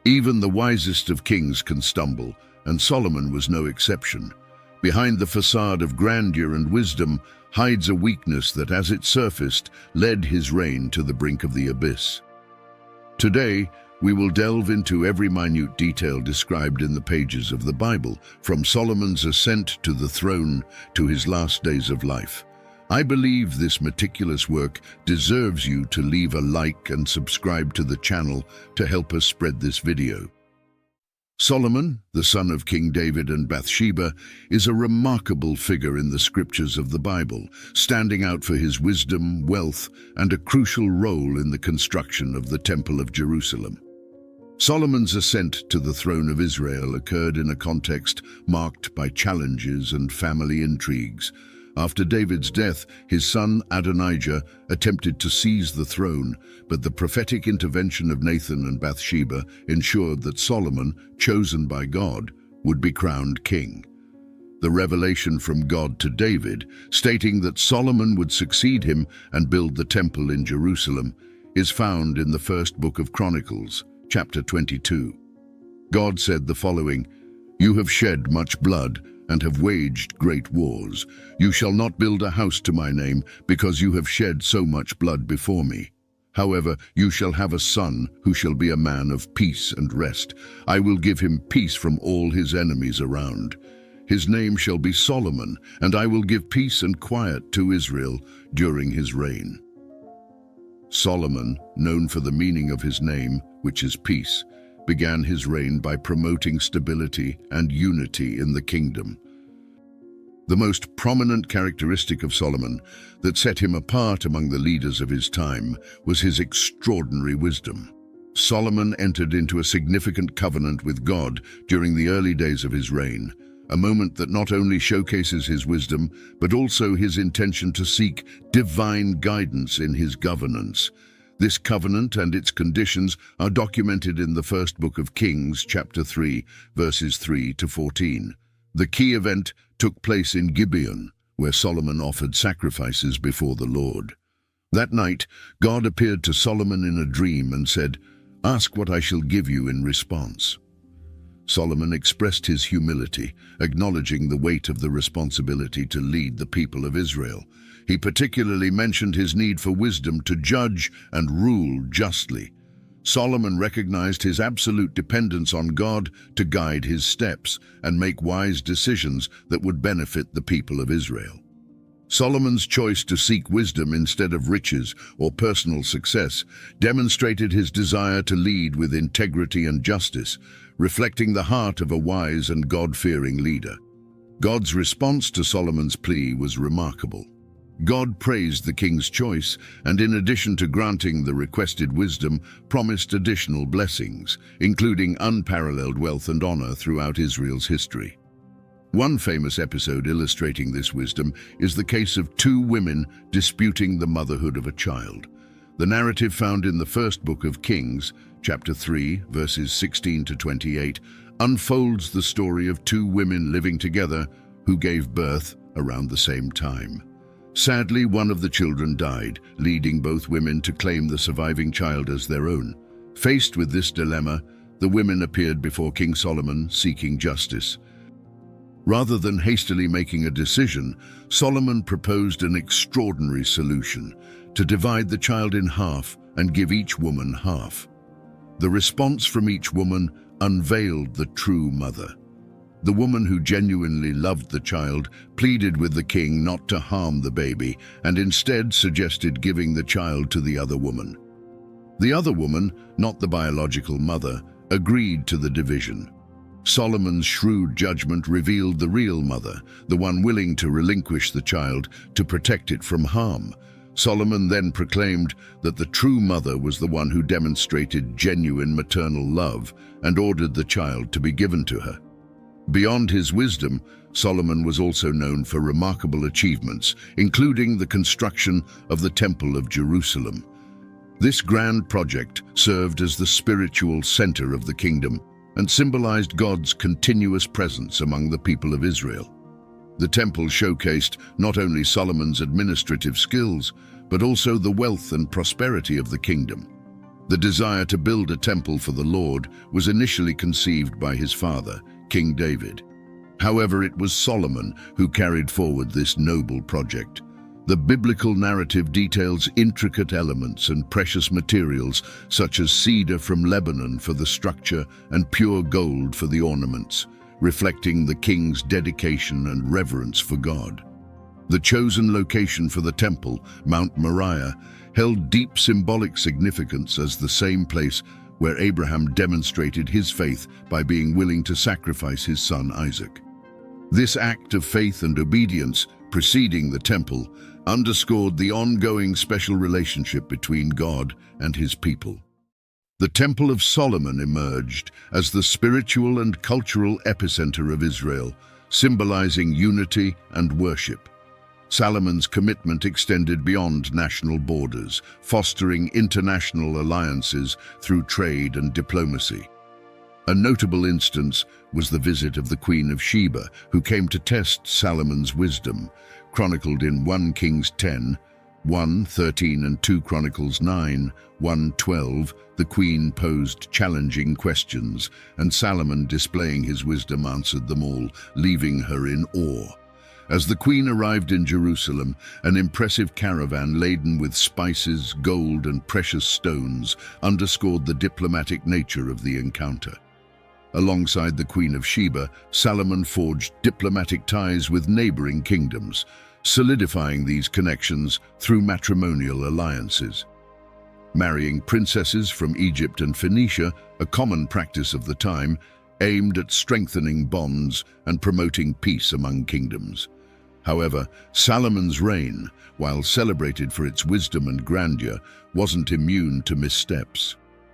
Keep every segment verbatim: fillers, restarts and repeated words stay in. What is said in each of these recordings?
Even the wisest of kings can stumble, and Solomon was no exception. Behind the facade of grandeur and wisdom hides a weakness that, as it surfaced, led his reign to the brink of the abyss. Today, we will delve into every minute detail described in the pages of the Bible, from Solomon's ascent to the throne to his last days of life. I believe this meticulous work deserves you to leave a like and subscribe to the channel to help us spread this video. Solomon, the son of King David and Bathsheba, is a remarkable figure in the scriptures of the Bible, standing out for his wisdom, wealth, and a crucial role in the construction of the Temple of Jerusalem. Solomon's ascent to the throne of Israel occurred in a context marked by challenges and family intrigues. After David's death, his son Adonijah attempted to seize the throne, but the prophetic intervention of Nathan and Bathsheba ensured that Solomon, chosen by God, would be crowned king. The revelation from God to David, stating that Solomon would succeed him and build the temple in Jerusalem, is found in the first book of Chronicles, chapter twenty-two. God said the following, "You have shed much blood and have waged great wars. You shall not build a house to my name, because you have shed so much blood before me. However, you shall have a son who shall be a man of peace and rest. I will give him peace from all his enemies around. His name shall be Solomon, and I will give peace and quiet to Israel during his reign." Solomon, known for the meaning of his name, which is peace, began his reign by promoting stability and unity in the kingdom. The most prominent characteristic of Solomon that set him apart among the leaders of his time was his extraordinary wisdom. Solomon entered into a significant covenant with God during the early days of his reign, a moment that not only showcases his wisdom, but also his intention to seek divine guidance in his governance. This covenant and its conditions are documented in the first book of Kings, chapter three, verses three to fourteen. The key event took place in Gibeon, where Solomon offered sacrifices before the Lord. That night, God appeared to Solomon in a dream and said, "Ask what I shall give you in response." Solomon expressed his humility, acknowledging the weight of the responsibility to lead the people of Israel. He particularly mentioned his need for wisdom to judge and rule justly. Solomon recognized his absolute dependence on God to guide his steps and make wise decisions that would benefit the people of Israel. Solomon's choice to seek wisdom instead of riches or personal success demonstrated his desire to lead with integrity and justice, reflecting the heart of a wise and God-fearing leader. God's response to Solomon's plea was remarkable. God praised the king's choice and, in addition to granting the requested wisdom, promised additional blessings, including unparalleled wealth and honor throughout Israel's history. One famous episode illustrating this wisdom is the case of two women disputing the motherhood of a child. The narrative found in the first book of Kings, chapter three, verses sixteen to twenty-eight, unfolds the story of two women living together who gave birth around the same time. Sadly, one of the children died, leading both women to claim the surviving child as their own. Faced with this dilemma, the women appeared before King Solomon seeking justice. Rather than hastily making a decision, Solomon proposed an extraordinary solution: to divide the child in half and give each woman half. The response from each woman unveiled the true mother. The woman who genuinely loved the child pleaded with the king not to harm the baby and instead suggested giving the child to the other woman. The other woman, not the biological mother, agreed to the division. Solomon's shrewd judgment revealed the real mother, the one willing to relinquish the child to protect it from harm. Solomon then proclaimed that the true mother was the one who demonstrated genuine maternal love and ordered the child to be given to her. Beyond his wisdom, Solomon was also known for remarkable achievements, including the construction of the Temple of Jerusalem. This grand project served as the spiritual center of the kingdom and symbolized God's continuous presence among the people of Israel. The temple showcased not only Solomon's administrative skills, but also the wealth and prosperity of the kingdom. The desire to build a temple for the Lord was initially conceived by his father, King David. However, it was Solomon who carried forward this noble project. The biblical narrative details intricate elements and precious materials such as cedar from Lebanon for the structure and pure gold for the ornaments, reflecting the king's dedication and reverence for God. The chosen location for the temple, Mount Moriah, held deep symbolic significance as the same place where Abraham demonstrated his faith by being willing to sacrifice his son Isaac. This act of faith and obedience preceding the temple underscored the ongoing special relationship between God and his people. The Temple of Solomon emerged as the spiritual and cultural epicenter of Israel, symbolizing unity and worship. Solomon's commitment extended beyond national borders, fostering international alliances through trade and diplomacy. A notable instance was the visit of the Queen of Sheba, who came to test Solomon's wisdom, chronicled in First Kings ten, one thirteen and Second Chronicles nine, one twelve. The queen posed challenging questions, and Solomon, displaying his wisdom, answered them all, leaving her in awe. As the queen arrived in Jerusalem, an impressive caravan laden with spices, gold, and precious stones underscored the diplomatic nature of the encounter. Alongside the Queen of Sheba, Solomon forged diplomatic ties with neighboring kingdoms, solidifying these connections through matrimonial alliances. Marrying princesses from Egypt and Phoenicia, a common practice of the time, aimed at strengthening bonds and promoting peace among kingdoms. However, Solomon's reign, while celebrated for its wisdom and grandeur, wasn't immune to missteps.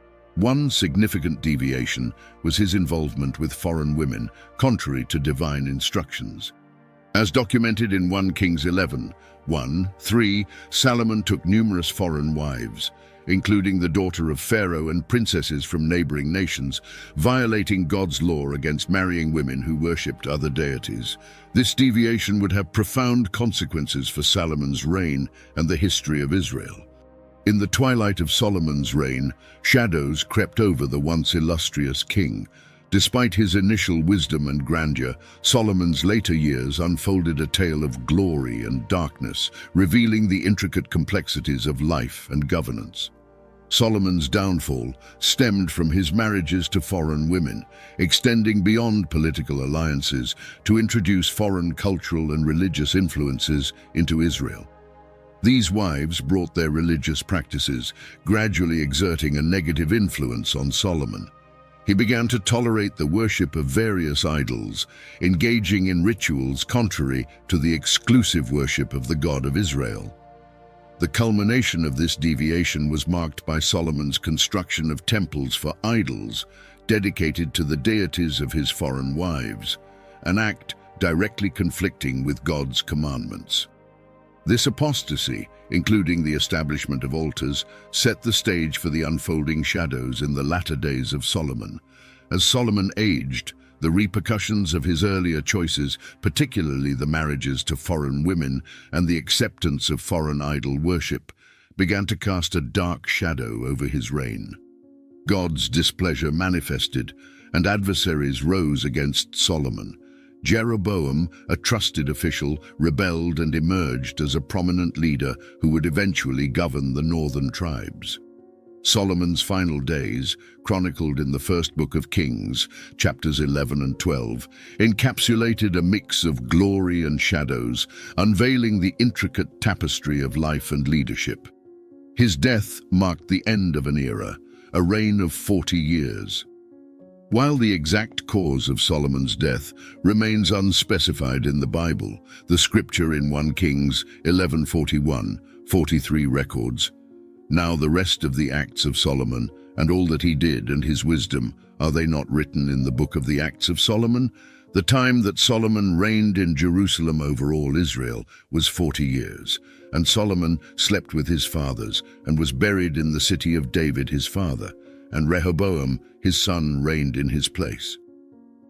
One significant deviation was his involvement with foreign women, contrary to divine instructions. As documented in First Kings eleven, one, three, Solomon took numerous foreign wives, including the daughter of Pharaoh and princesses from neighboring nations, violating God's law against marrying women who worshipped other deities. This deviation would have profound consequences for Solomon's reign and the history of Israel. In the twilight of Solomon's reign, shadows crept over the once illustrious king. Despite his initial wisdom and grandeur, Solomon's later years unfolded a tale of glory and darkness, revealing the intricate complexities of life and governance. Solomon's downfall stemmed from his marriages to foreign women, extending beyond political alliances to introduce foreign cultural and religious influences into Israel. These wives brought their religious practices, gradually exerting a negative influence on Solomon. He began to tolerate the worship of various idols, engaging in rituals contrary to the exclusive worship of the God of Israel. The culmination of this deviation was marked by Solomon's construction of temples for idols dedicated to the deities of his foreign wives, an act directly conflicting with God's commandments. This apostasy, including the establishment of altars, set the stage for the unfolding shadows in the latter days of Solomon. As Solomon aged, the repercussions of his earlier choices, particularly the marriages to foreign women and the acceptance of foreign idol worship, began to cast a dark shadow over his reign. God's displeasure manifested, and adversaries rose against Solomon. Jeroboam, a trusted official, rebelled and emerged as a prominent leader who would eventually govern the northern tribes. Solomon's final days, chronicled in the first book of Kings, chapters eleven and twelve, encapsulated a mix of glory and shadows, unveiling the intricate tapestry of life and leadership. His death marked the end of an era, a reign of forty years. While the exact cause of Solomon's death remains unspecified in the Bible, the scripture in First Kings eleven forty-one, forty-three records, "Now the rest of the acts of Solomon, and all that he did, and his wisdom, are they not written in the book of the Acts of Solomon? The time that Solomon reigned in Jerusalem over all Israel was forty years, and Solomon slept with his fathers, and was buried in the city of David his father, and Rehoboam his son reigned in his place."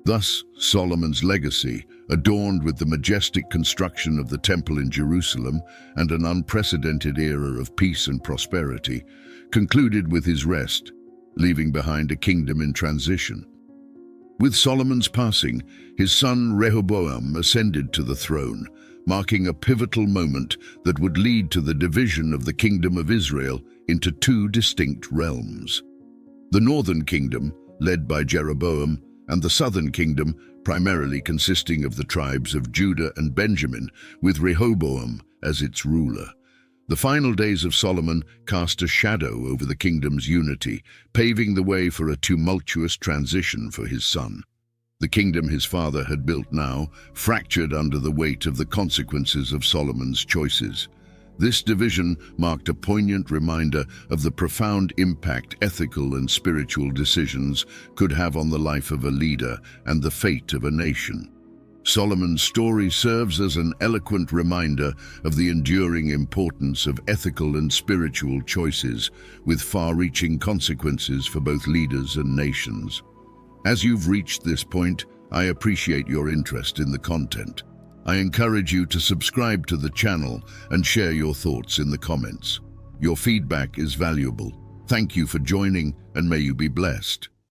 Thus, Solomon's legacy, adorned with the majestic construction of the Temple in Jerusalem and an unprecedented era of peace and prosperity, concluded with his rest, leaving behind a kingdom in transition. With Solomon's passing, his son Rehoboam ascended to the throne, marking a pivotal moment that would lead to the division of the Kingdom of Israel into two distinct realms. The northern kingdom, led by Jeroboam, and the southern kingdom, primarily consisting of the tribes of Judah and Benjamin, with Rehoboam as its ruler. The final days of Solomon cast a shadow over the kingdom's unity, paving the way for a tumultuous transition for his son. The kingdom his father had built now, fractured under the weight of the consequences of Solomon's choices. This division marked a poignant reminder of the profound impact ethical and spiritual decisions could have on the life of a leader and the fate of a nation. Solomon's story serves as an eloquent reminder of the enduring importance of ethical and spiritual choices, with far-reaching consequences for both leaders and nations. As you've reached this point, I appreciate your interest in the content. I encourage you to subscribe to the channel and share your thoughts in the comments. Your feedback is valuable. Thank you for joining, and may you be blessed.